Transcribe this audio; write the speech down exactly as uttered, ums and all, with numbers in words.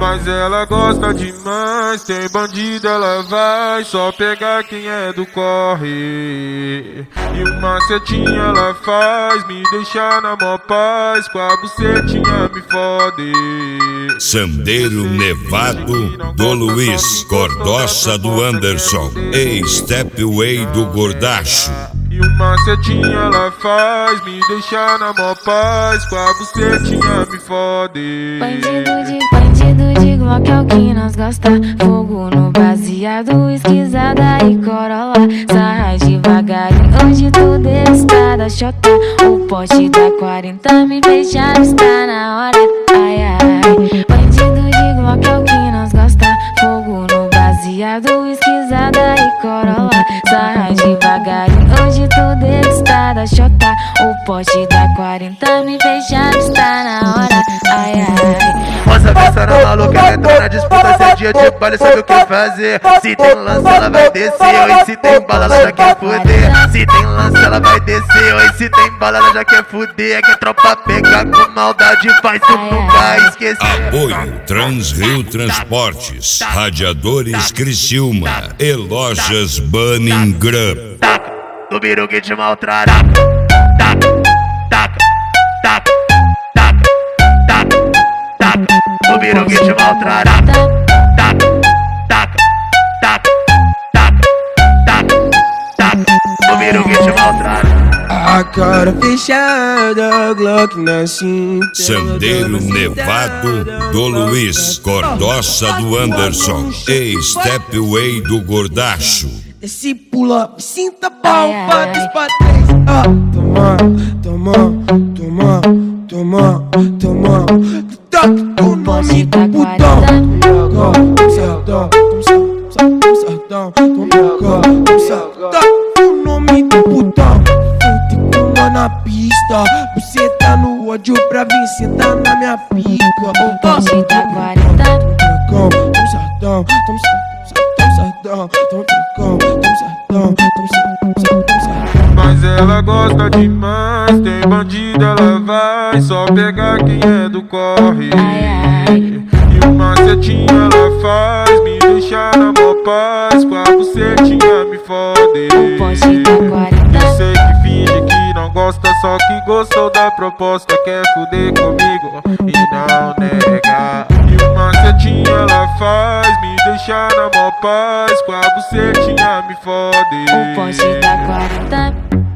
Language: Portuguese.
Mas ela gosta demais, tem bandido ela vai só pegar quem é do corre. E uma setinha ela faz me deixar na mó paz, com a bucetinha me fode. Sandeiro Nevado do Luiz, Cordoça do Anderson e Stepway do Gordacho. E uma setinha ela faz me deixar na mó paz, com a bucetinha me fode. Bandido de, bandido de Glock é o que nós gosta. Fogo no baseado, esquisada e corolla. Sarra devagarinho, hoje tudo está da chota. O poste da quarenta me fecharam, está na hora. Ai, ai, bandido de Glock é o que nós gosta. Fogo no baseado, esquisada e corolla. Sarra devagarinho, hoje tudo está da chota. O poste da quarenta me fecharam, está na hora. Ai, ai. Moça pensando maluca, ela entrou na disputa. Se é dia de baile, sabe o que fazer. Se tem lance, ela vai descer. Oi, se tem bala, ela já quer fuder. Se tem lance, ela vai descer. Oi, se tem bala, ela já quer fuder. É que a tropa pega com maldade, faz tu nunca esquecer. Apoio Transrio Transportes, Radiadores Criciúma e Lojas Bunning Grub. Taca, do biru que te maltrata. Taca, taca, taca, taca, taca, taca, do biru que te maltrata. Taca, taca, taca, taca, taca, taca, do biru que te maltrata. A cara fechada, Glock na cinta. Sandeiro Nevado do Luiz, Cordoça do Anderson e Stepway do Gordacho. Esse pula, sinta pau, bate pra trás. Ah, toma, toma, toma, toma, toma. Toca o nome do putão. Toma cerdão, toma cerdão, toma cerdão. Toca o nome do putão. Na pista, você tá no ódio pra vir sentar na minha pica. O poste da quarenta. Toma cerdão, toma cerdão, toma cerdão, toma cerdão. Mas ela gosta demais, tem bandido ela vai só pegar quem é do corre. E uma setinha ela faz me deixar na mó paz, com a bucetinha me fode. O poste da quarenta. Eu sei que finge que não gosta, só que gostou da proposta. Quer fuder comigo e não nega. E uma setinha ela faz me deixar na mó paz, com a bucetinha me fode. O poste da quarenta.